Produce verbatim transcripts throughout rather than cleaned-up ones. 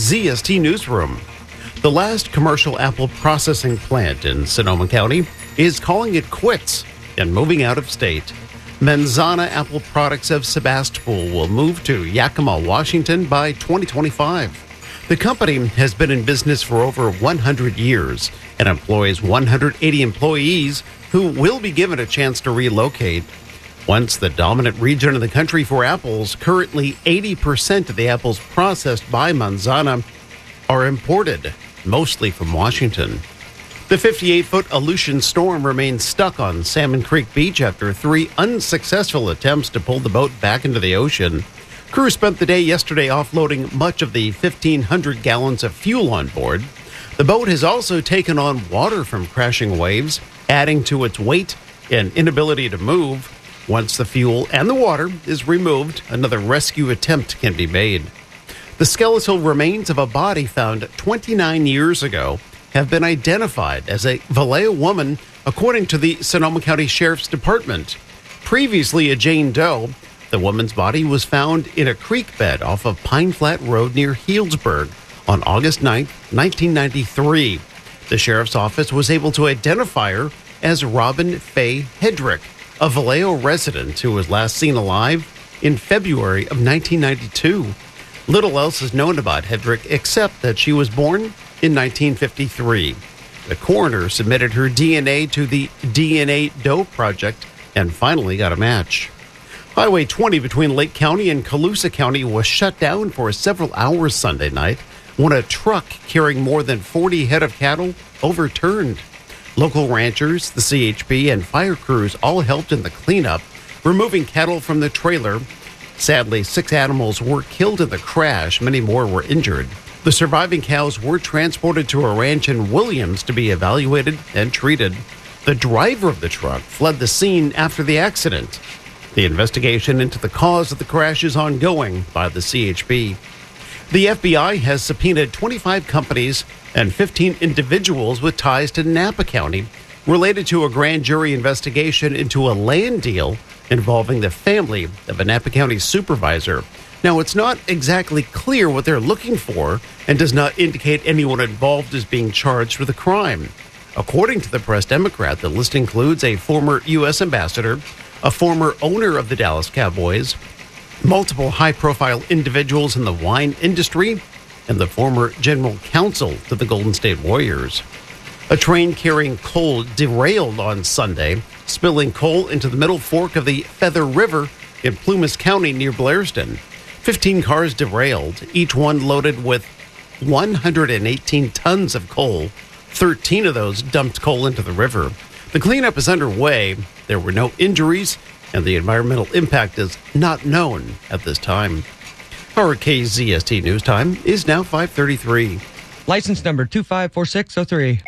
Z S T Newsroom. The last commercial apple processing plant in Sonoma County is calling it quits and moving out of state. Manzana Apple Products of Sebastopol will move to Yakima, Washington by twenty twenty-five. The company has been in business for over one hundred years and employs one hundred eighty employees who will be given a chance to relocate. Once the dominant region in the country for apples, currently eighty percent of the apples processed by Manzana are imported, mostly from Washington. The fifty-eight-foot Aleutian storm remains stuck on Salmon Creek Beach after three unsuccessful attempts to pull the boat back into the ocean. Crews spent the day yesterday offloading much of the fifteen hundred gallons of fuel on board. The boat has also taken on water from crashing waves, adding to its weight and inability to move. Once the fuel and the water is removed, another rescue attempt can be made. The skeletal remains of a body found twenty-nine years ago have been identified as a Vallejo woman, according to the Sonoma County Sheriff's Department. Previously a Jane Doe, the woman's body was found in a creek bed off of Pine Flat Road near Healdsburg on August ninth, nineteen ninety-three. The sheriff's office was able to identify her as Robin Faye Hedrick, a Vallejo resident who was last seen alive in February of nineteen ninety-two. Little else is known about Hedrick except that she was born in nineteen fifty-three. The coroner submitted her D N A to the D N A Doe Project and finally got a match. Highway twenty between Lake County and Colusa County was shut down for several hours Sunday night when a truck carrying more than forty head of cattle overturned. Local ranchers, the C H P, and fire crews all helped in the cleanup, removing cattle from the trailer. Sadly, six animals were killed in the crash. Many more were injured. The surviving cows were transported to a ranch in Williams to be evaluated and treated. The driver of the truck fled the scene after the accident. The investigation into the cause of the crash is ongoing by the C H P. The F B I has subpoenaed twenty-five companies and fifteen individuals with ties to Napa County related to a grand jury investigation into a land deal involving the family of a Napa County supervisor. Now, it's not exactly clear what they're looking for and does not indicate anyone involved is being charged with a crime. According to the Press Democrat, the list includes a former U S ambassador, a former owner of the Dallas Cowboys, multiple high-profile individuals in the wine industry, and the former general counsel to the Golden State Warriors. A train carrying coal derailed on Sunday, spilling coal into the middle fork of the Feather River in Plumas County near Blairsden. fifteen cars derailed, each one loaded with one hundred eighteen tons of coal. thirteen of those dumped coal into the river. The cleanup is underway. There were no injuries, and the environmental impact is not known at this time. Our K Z S T News Time is now five thirty-three. License number two five four six zero three.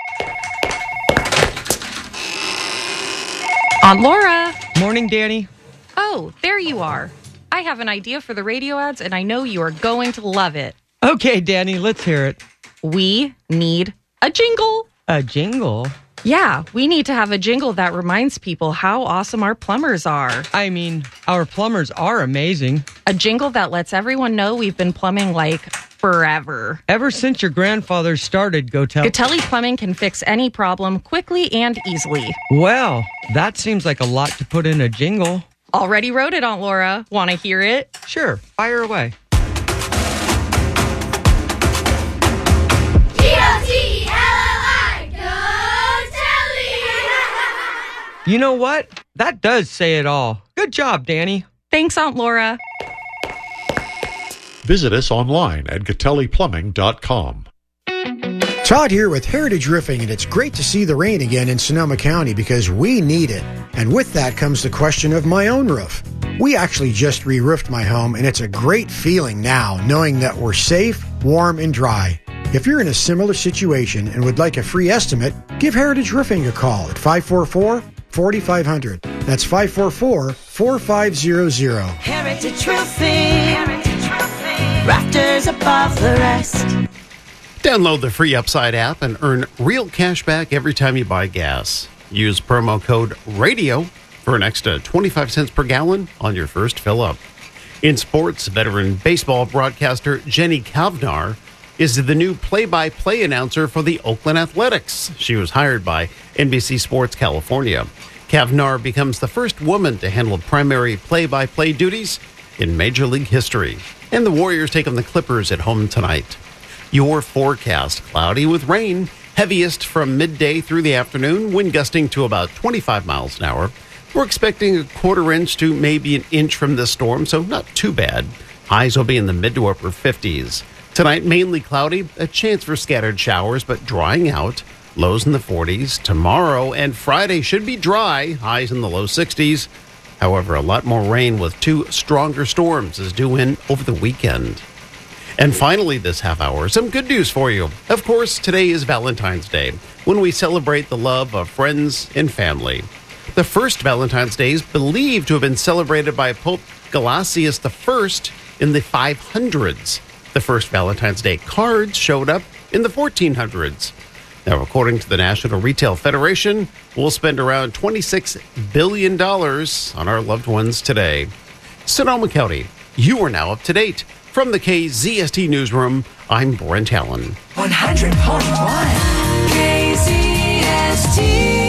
Aunt Laura. Morning, Danny. Oh, there you are. I have an idea for the radio ads, and I know you are going to love it. Okay, Danny, let's hear it. We need a jingle. A jingle? Yeah, we need to have a jingle that reminds people how awesome our plumbers are. I mean, our plumbers are amazing. A jingle that lets everyone know we've been plumbing like forever. Ever since your grandfather started Gotel. Gotelli Plumbing can fix any problem quickly and easily. Well, that seems like a lot to put in a jingle. Already wrote it, Aunt Laura. Want to hear it? Sure, fire away. You know what? That does say it all. Good job, Danny. Thanks, Aunt Laura. Visit us online at Gotelli Plumbing dot com. Todd here with Heritage Roofing, and it's great to see the rain again in Sonoma County because we need it. And with that comes the question of my own roof. We actually just re-roofed my home, and it's a great feeling now knowing that we're safe, warm, and dry. If you're in a similar situation and would like a free estimate, give Heritage Roofing a call at five four four, four five zero zero. That's five four four, four five zero zero. Heritage Roofing. Heritage Roofing. Rafters above the rest. Download the free Upside app and earn real cash back every time you buy gas. Use promo code RADIO for an extra twenty-five cents per gallon on your first fill-up. In sports, veteran baseball broadcaster Jenny Kavnar is the new play-by-play announcer for the Oakland Athletics. She was hired by N B C Sports California. Kavnar becomes the first woman to handle primary play-by-play duties in Major League history. And the Warriors take on the Clippers at home tonight. Your forecast: cloudy with rain, heaviest from midday through the afternoon, wind gusting to about twenty-five miles an hour. We're expecting a quarter inch to maybe an inch from this storm, so not too bad. Highs will be in the mid to upper fifties. Tonight, mainly cloudy, a chance for scattered showers, but drying out. Lows in the forties. Tomorrow and Friday should be dry, highs in the low sixties. However, a lot more rain with two stronger storms is due in over the weekend. And finally, this half hour, some good news for you. Of course, today is Valentine's Day, when we celebrate the love of friends and family. The first Valentine's Day is believed to have been celebrated by Pope Gelasius the First in the five hundreds. The first Valentine's Day cards showed up in the fourteen hundreds. Now, according to the National Retail Federation, we'll spend around twenty-six billion dollars on our loved ones today. Sonoma County, you are now up to date. From the K Z S T Newsroom, I'm Brent Allen. one hundred point one K Z S T.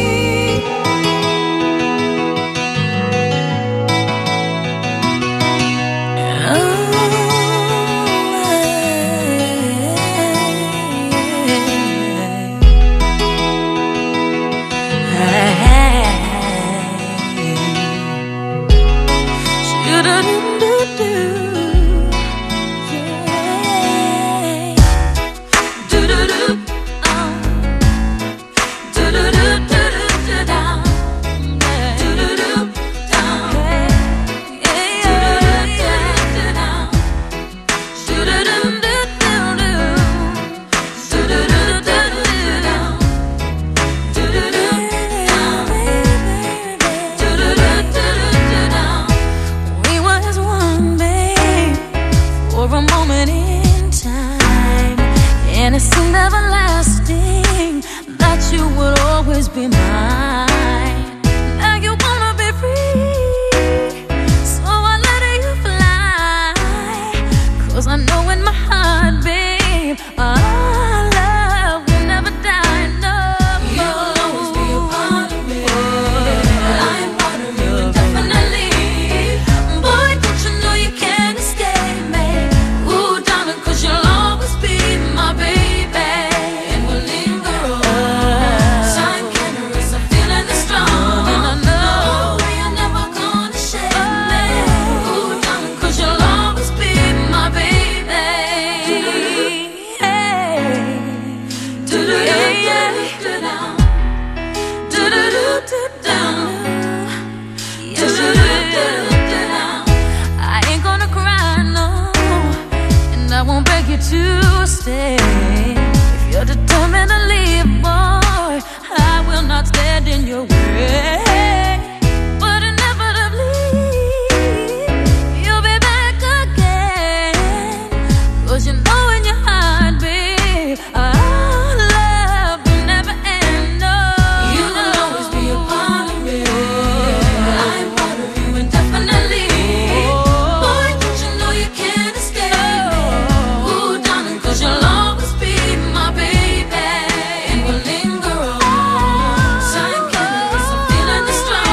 Strong.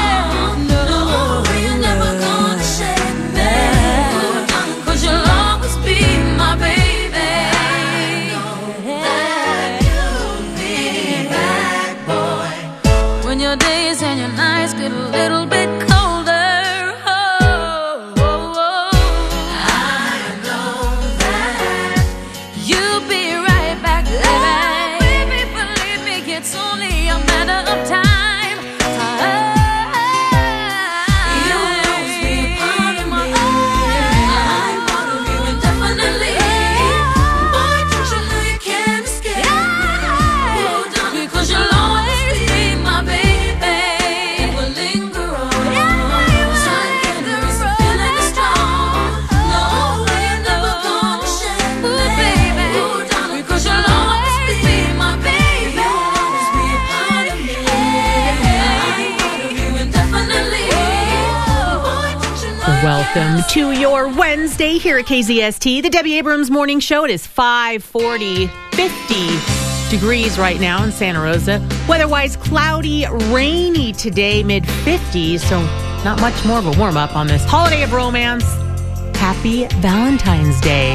Welcome to your Wednesday here at K Z S T, the Debbie Abrams Morning Show. It is five forty, fifty degrees right now in Santa Rosa. Weather-wise, cloudy, rainy today, mid fifties, so not much more of a warm-up on this holiday of romance. Happy Valentine's Day.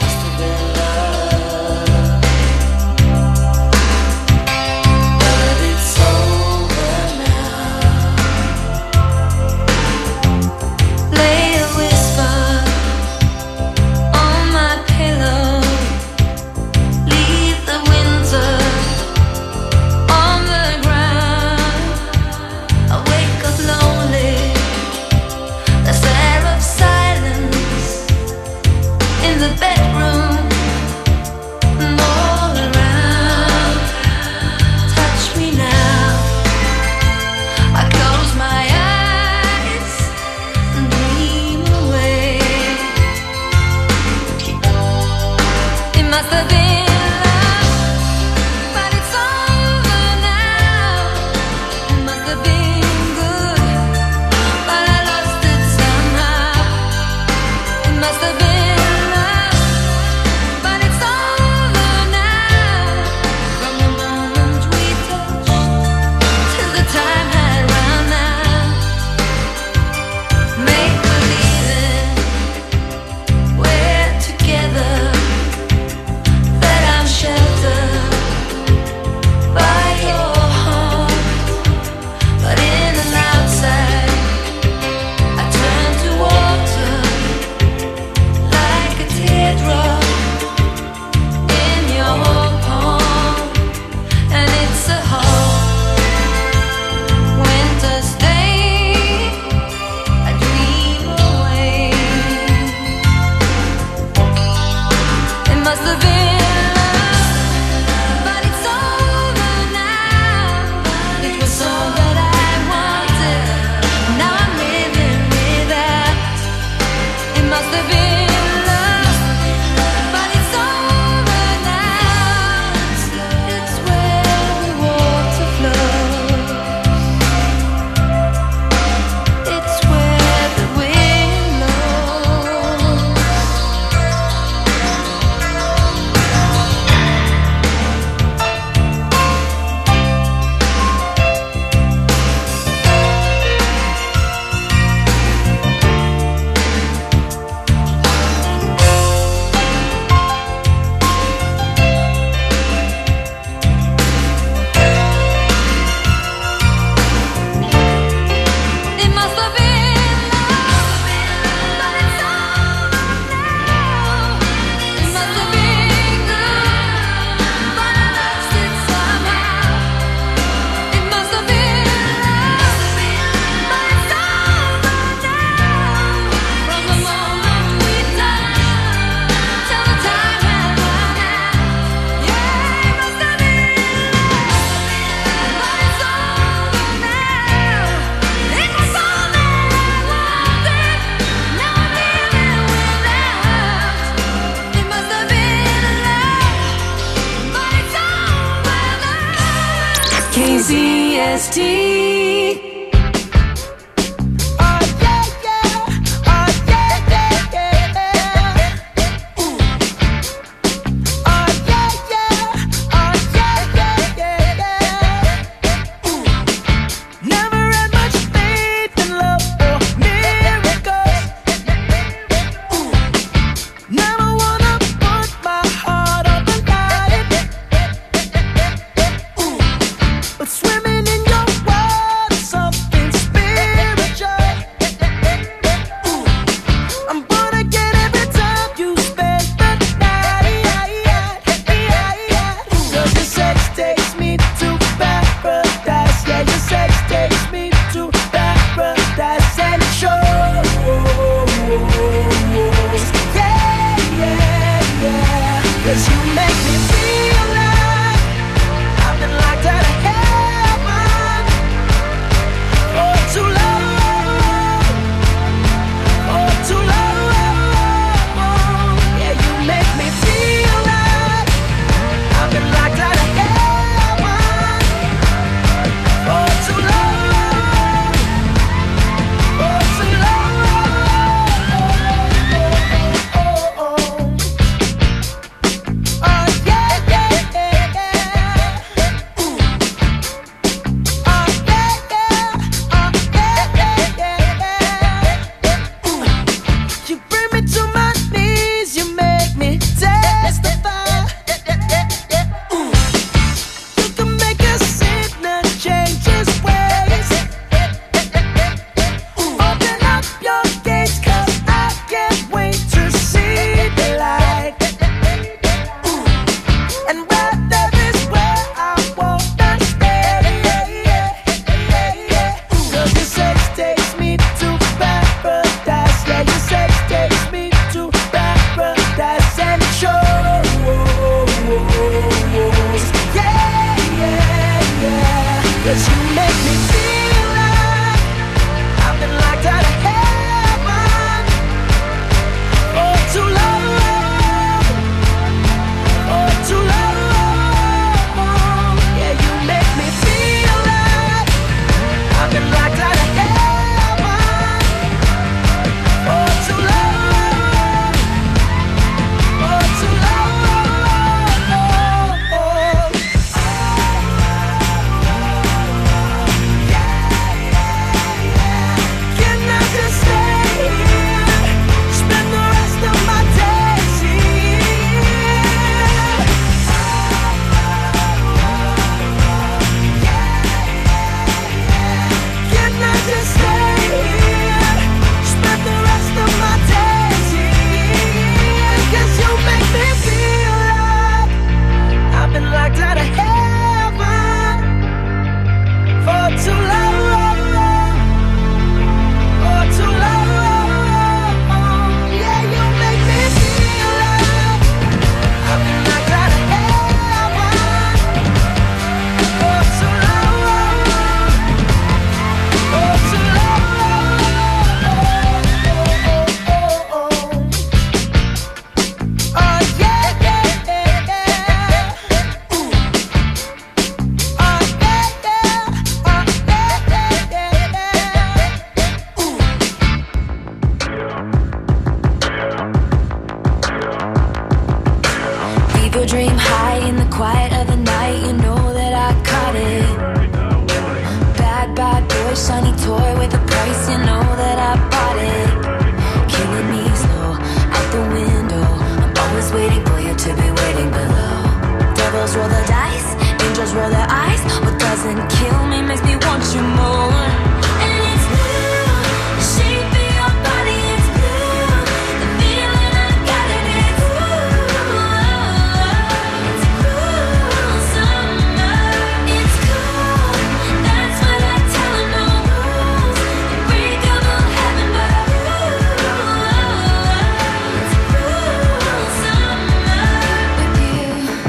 K Z S T. Swimming in your water, something Oh, go dream high in the quiet of the night. You know that I caught it. Bad, bad boy, shiny toy with a price. You know that I bought it. Killing me slow, out the window. I'm always waiting for you to be waiting below. Devils roll the dice, angels roll their eyes. What doesn't kill me makes me want you more. And it's blue, the shape of your body is blue. The feeling I got it is blue. It's cool summer, it's cool. That's what I tell her, no rules. Unbreakable heaven, but it's cool summer with you.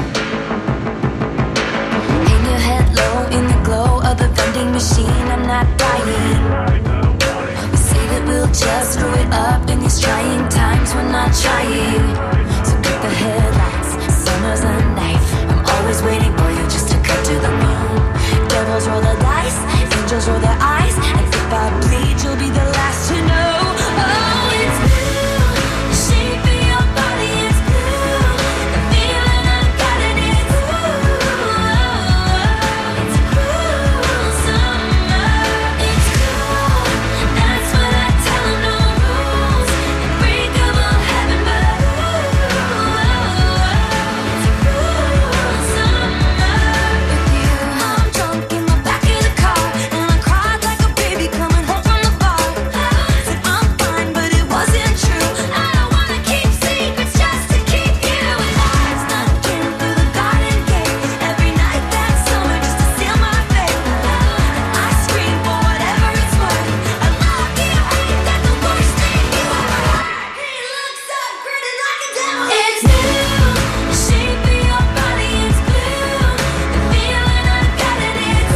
In your head low, in the glow of the vending machine, I'm not dying. We say that we'll just screw it up in these trying times. We're not trying. So cut the headlights, summer's a knife. I'm always waiting for you just to cut to the bone. Devils roll the dice, angels roll their eyes. And if I bleed, you'll be the last to know. Oh, it's blue, the shape of your body is blue. The feeling I got it is blue. It's cool summer, it's cool. That's what I tell her, no rules. Unbreakable heaven, but it's cool summer with you. I'm drunk in the back of the car, and I cried like a baby coming home from the bar. Said I'm fine, but it wasn't true. I don't wanna keep secrets just to keep you alive. Snuck in through the garden gate every night that summer just to seal my fate. And I scream for whatever it's worth. I love you, ain't that the worst thing you ever heard? He looks up, grinning like a devil. It's blue, the shape of your body is blue. The feeling I got it is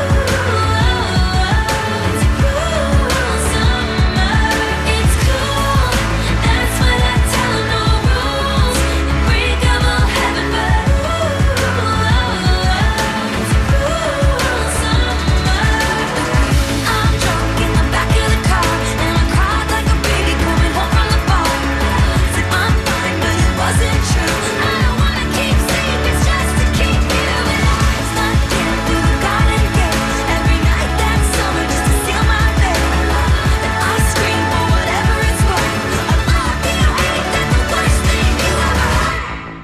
blue. It's cool summer, it's cool. That's what I tell her, no rules. Unbreakable heaven, but it's cool summer. I'm drunk in the back of the car, and I cried like a baby coming home from the bar. Said I'm fine, but it wasn't true. I don't wanna keep secrets just to keep you alive. Snuck in through the garden gate every night that summer just to seal my fate. And I scream for whatever it's worth. I love you, ain't that the worst thing you ever heard?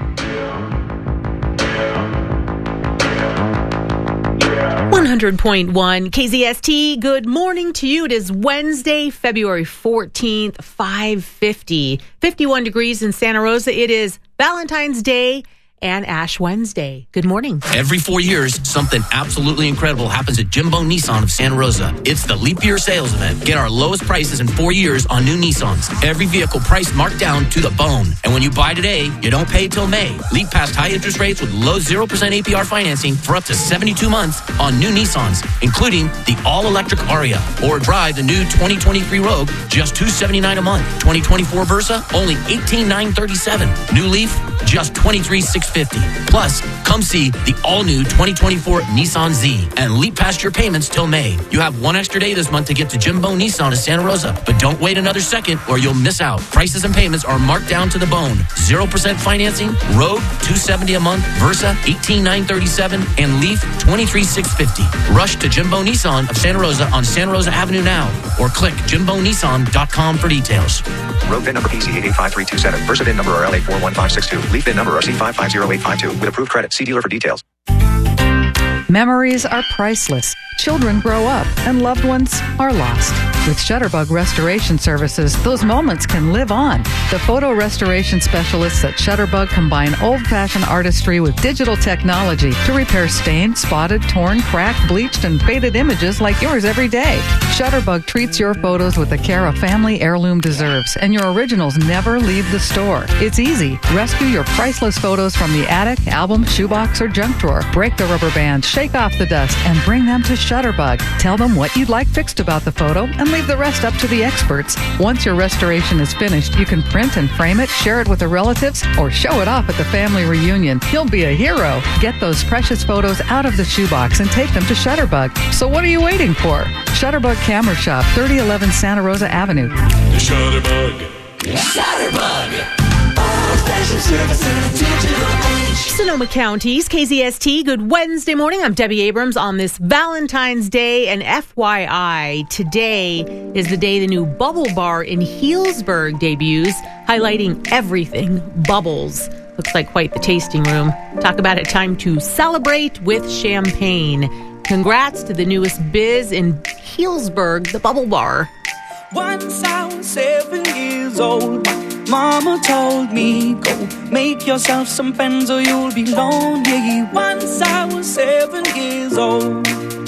one hundred point one K Z S T. Good morning to you. It is Wednesday, February fourteenth, five fifty. fifty-one degrees in Santa Rosa. It is Valentine's Day and Ash Wednesday. Good morning. Every four years, something absolutely incredible happens at Jimbo Nissan of Santa Rosa. It's the Leap Year Sales Event. Get our lowest prices in four years on new Nissans. Every vehicle price marked down to the bone. And when you buy today, you don't pay till May. Leap past high interest rates with low zero percent A P R financing for up to seventy-two months on new Nissans, including the all-electric Aria. Or drive the new twenty twenty-three Rogue, just two hundred seventy-nine dollars a month. twenty twenty-four Versa, only eighteen thousand nine hundred thirty-seven dollars. New Leaf, just twenty-three thousand six hundred fifty dollars. Plus, come see the all-new twenty twenty-four Nissan Z and leap past your payments till May. You have one extra day this month to get to Jimbo Nissan of Santa Rosa, but don't wait another second or you'll miss out. Prices and payments are marked down to the bone. zero percent financing, Rogue, two hundred seventy dollars a month, Versa, eighteen thousand nine hundred thirty-seven dollars, and Leaf, twenty-three thousand six hundred fifty dollars. Rush to Jimbo Nissan of Santa Rosa on Santa Rosa Avenue now, or click jimbo nissan dot com for details. Rogue V I N number P C eight eight five three two seven. Versa V I N number R L A four one five six two. Leaf V I N number R C five five zero eight five two. With approved credit. See dealer for details. Memories are priceless. Children grow up and loved ones are lost. With Shutterbug Restoration Services, those moments can live on. The photo restoration specialists at Shutterbug combine old-fashioned artistry with digital technology to repair stained, spotted, torn, cracked, bleached, and faded images like yours every day. Shutterbug treats your photos with the care a family heirloom deserves, and your originals never leave the store. It's easy. Rescue your priceless photos from the attic, album, shoebox, or junk drawer. Break the rubber band, shake off the dust, and bring them to Shutterbug. Tell them what you'd like fixed about the photo and leave the rest up to the experts. Once your restoration is finished, you can print and frame it, share it with the relatives, or show it off at the family reunion. You'll be a hero. Get those precious photos out of the shoebox and take them to Shutterbug. So what are you waiting for? Shutterbug Camera Shop, thirty eleven Santa Rosa Avenue. Shutterbug. Shutterbug. social service and digital age. Sonoma County's K Z S T. Good Wednesday morning. I'm Debbie Abrams on this Valentine's Day. And F Y I, today is the day the new Bubble Bar in Healdsburg debuts, highlighting everything bubbles. Looks like quite the tasting room. Talk about a time to celebrate with champagne. Congrats to the newest biz in Healdsburg, the Bubble Bar. Once I was seven years old, Mama told me, go make yourself some friends or you'll be lonely. Once I was seven years old.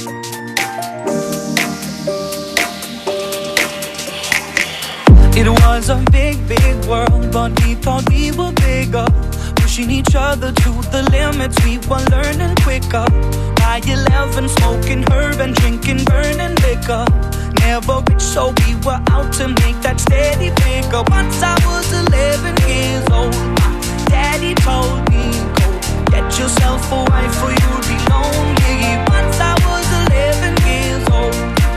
It was a big, big world, but we thought we were bigger. Pushing each other to the limits, we were learning quicker. By eleven, smoking herb and drinking burning liquor. Never rich, so we were out to make that steady figure. Once I was eleven years old, my daddy told me, go get yourself a wife or you'll be lonely. Once I was eleven years old.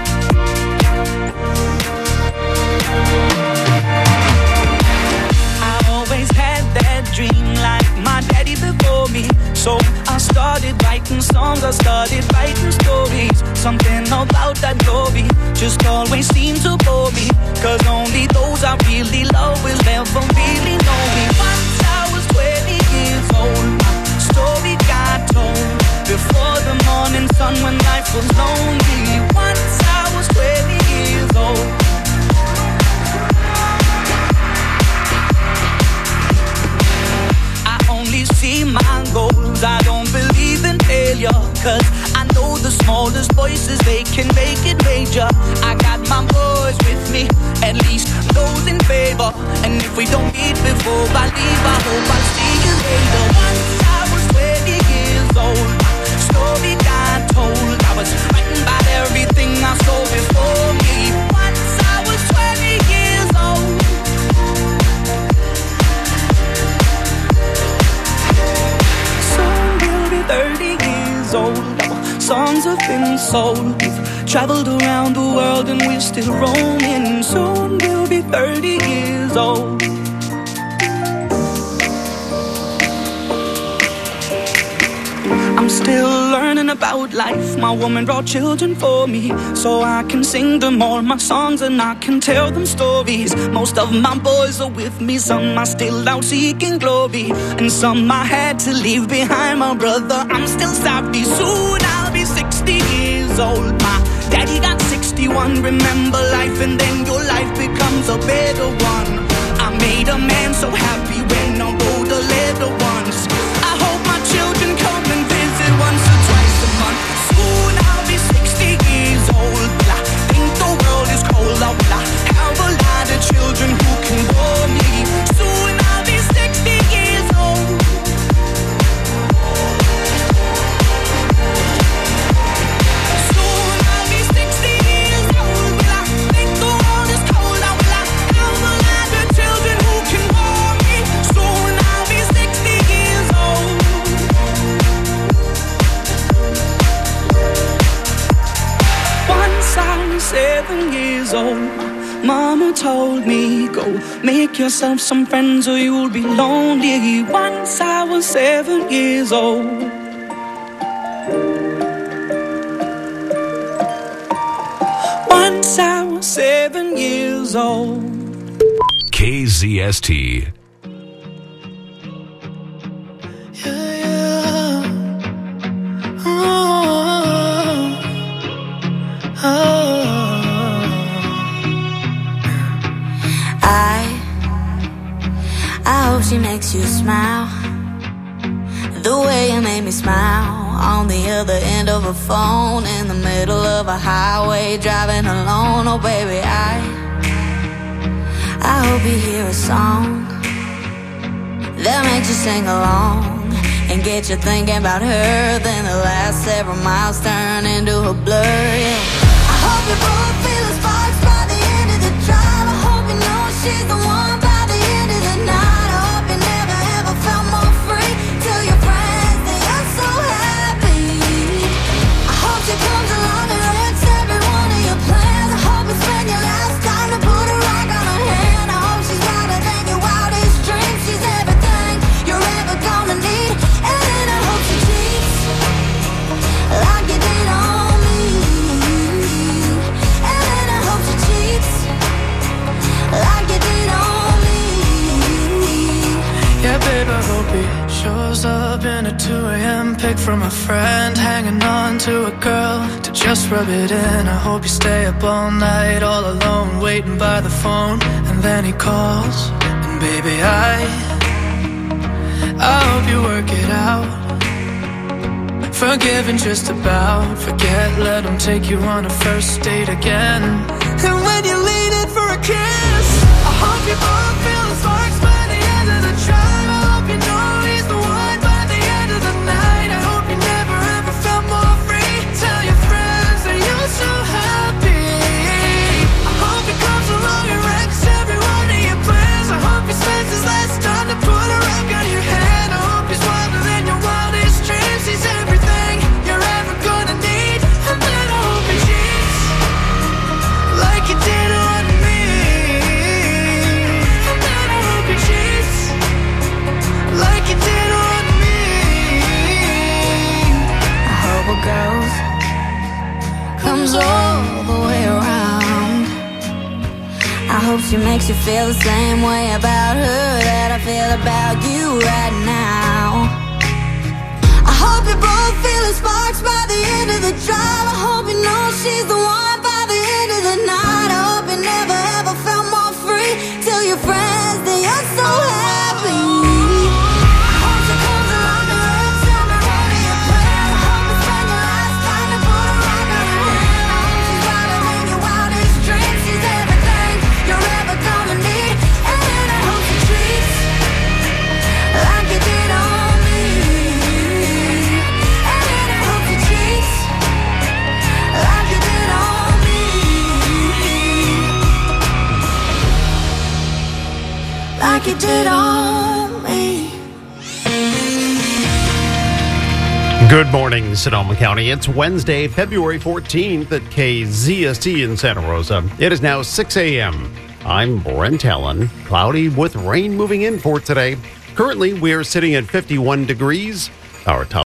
I always had that dream like my daddy before me. So I started writing songs, I started writing stories. Something about that glory just always seemed to bore me. Cause only those I really love will never really know me. Once I was twenty years old, my story got told. Before the morning sun when life was lonely. Once I was twenty years old. See my goals, I don't believe in failure. Cause I know the smallest voices, they can make it major. I got my boys with me, at least those in favor. And if we don't meet before I leave, I hope I'll see you later. Once I was twenty years old, my story got told. I was writing about everything I saw before me. Once I was twenty years old. thirty years old, our songs have been sold. We've traveled around the world and we're still roaming. Soon we'll be thirty years old. I'm still learning about life. My woman brought children for me, so I can sing them all my songs and I can tell them stories. Most of my boys are with me, some are still out seeking glory, and some I had to leave behind. My brother, I'm still sorry. Soon I'll be sixty years old. My daddy got sixty-one. Remember life and then your life becomes a better one. I made a man so happy when I wrote a letter once. I hope my children come and visit once or twice a month. Soon I'll be sixty years old. I think the world is cold. I have a lot of children who can bore me. Soon I'll be sixty years old. Soon I'll be sixty years old. Will I think the world is cold? I will I have a lot of children who can bore me. Soon I'll be sixty years old. Once I was seven years old, Mama told me, go make yourself some friends or you'll be lonely. Once I was seven years old. Once I was seven years old. K Z S T. She makes you smile the way you made me smile on the other end of a phone in the middle of a highway driving alone. Oh baby, I I hope you hear a song that makes you sing along and get you thinking about her. Then the last several miles turn into a blur, yeah. I hope you both feel the sparks by the end of the drive. I hope you know she's the one by the end of the night. Comes along and wrecks every one of your plans. I hope it's been your last time to put a rock on her hand. I hope she's louder than your wildest dreams. She's everything pic from a friend hanging on to a girl to just rub it in. I hope you stay up all night all alone waiting by the phone. And then he calls, and baby I I hope you work it out. Forgiving just about, forget, let him take you on a first date again. And when you lean in for a kiss, I hope you both feel the sparks by the end of the drive. I hope you know he's the one by the end of the night. I hope you never ever felt more free. Tell your friends that you're so happy. I hope he comes along and wrecks every one of your plans. I hope he spends his last time to put a rock on your hand. I hope he's wilder than your wildest dreams. He's everything you're ever gonna need. And then I hope he cheats like you did on me. And then I hope he cheats like you did on me. I hope a girl comes all the way around. I hope she makes you feel the same way about her that I feel about you right now. I hope you both feeling sparks by the end of the drive. I hope you know she's the one by the end of the night. I hope you never ever felt more free. Tell your friends that you're so happy. I hope she comes along and wrecks every one of your plans. I hope you spend your last time to put a rock on her hand. I hope she's wilder than your wildest dreams. She's everything you're ever gonna need. And then I hope she treats like you did on me. And then I hope she treats like you did on me. Like you did on me. Good morning, Sonoma County. It's Wednesday, February fourteenth at K Z S T in Santa Rosa. It is now six a.m. I'm Brent Allen. Cloudy with rain moving in for today. Currently, we are sitting at fifty-one degrees. Our top